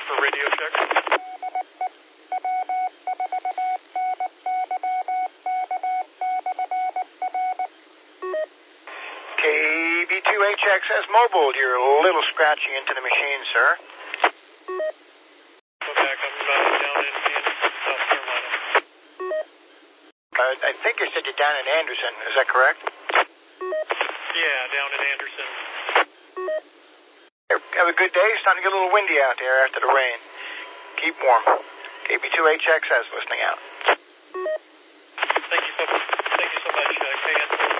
for radio check. KB2HXS Mobile, you're a little scratchy into the machine, sir. Go back, I'm down in South Carolina. I think you said you're down in Anderson, is that correct? Yeah, down in Anderson. Have a good day. It's starting to get a little windy out there after the rain. Keep warm. KB2HXS listening out. Thank you so much, KN.